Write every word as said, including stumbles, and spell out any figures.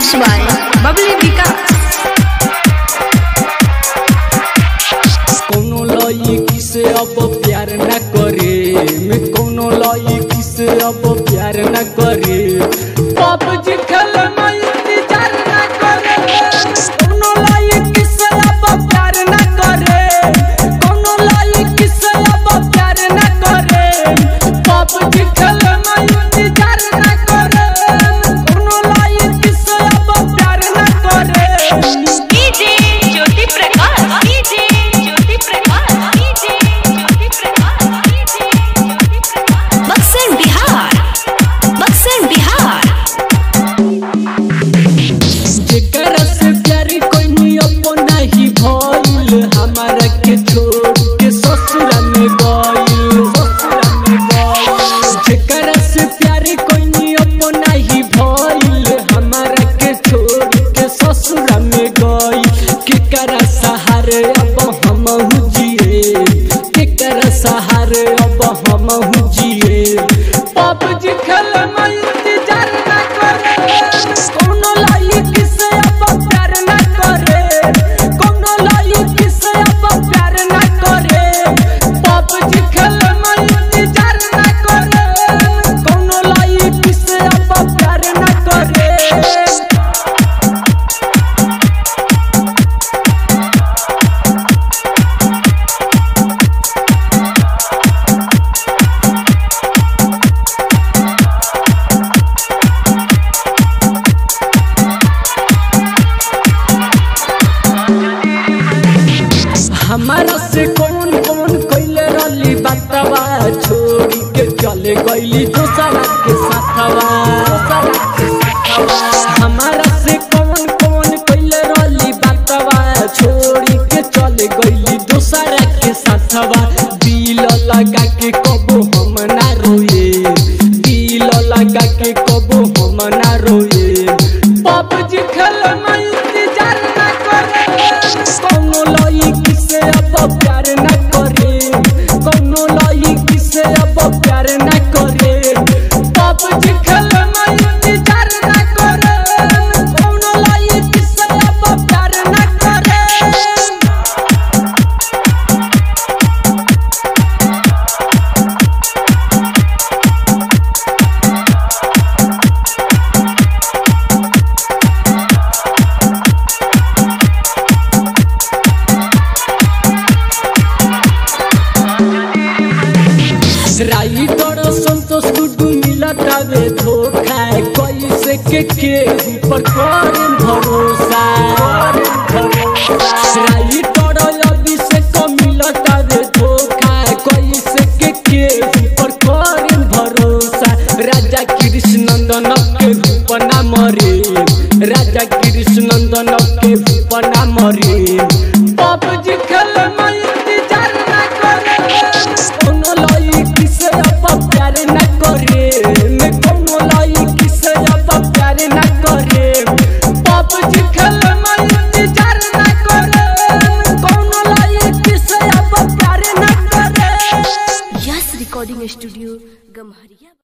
Mixed by Bubbly Vikas. कोनो लाई किसे अब प्यार न करे, मैं कोनो लाई किसे अब प्यार न करे, पबजी खेल में इंतजार न करे। कोनो लाई किसे अब प्यार न करे, कोनो लाई किसे अब प्यार न करे, पबजी खेल में इंतजार न करे। कोनो लाई किसे अब प्यार न करे। DJ Jyoti Prakash, DJ Jyoti Prakash, DJ Jyoti Prakash, DJ Jyoti Prakash. Buxar Bihar, Buxar Bihar. जेकरा से प्यारी कोई नहीं अपना ही भइल, हमारा के छोड़ के ससुरा में गइल, ससुरा में गइल। जेकरा से प्यारी कोई नहीं अपना ही भइल, हमारा के छोड़ के ससुरा में गइल। केकरा सहारे अब हम जिए, केकरा सहारे अब हम जिए, पबजी खेल में इंतजार न करे। कोनो लाई किसे अब प्यार न करे, कोनो लाई किसे अब प्यार न करे, पबजी खेल में इंतजार न करे। कोनो लाई किसे अब प्यार न करे। हमारा से कौन कौन कैले रली बातवा, छोड़ी के चले गईली दोसरा के साथवा, दोसरा के साथवा। हमारा से कौन कौन कैले रली बातवा, छोड़ी के चले गईली दोसरा के साथवा। दिल लगा के कबो हम ना रोए, दिल लगा के कबो हम ना रोए, पबजी खेल में इंतजार न करे। कोनो लाई किसे अब प्यार न करे, कोनो लाई किसे अब प्यार न करे, पबजी खेल में इंतजार न करे। कोनो लाई किसे अब प्यार न करे। राइटर संतोष गुड्डू मिलतावे धोखा, कैसे के के ऊपर करे भरोसा। राइटर अभिषेक मिलतावे धोखा, कैसे के के ऊपर करे भरोसा। राजा कृष्णनंदन के ऊपर ना मरे, राजा कृष्णनंदन के ऊपर ना मरे, पबजी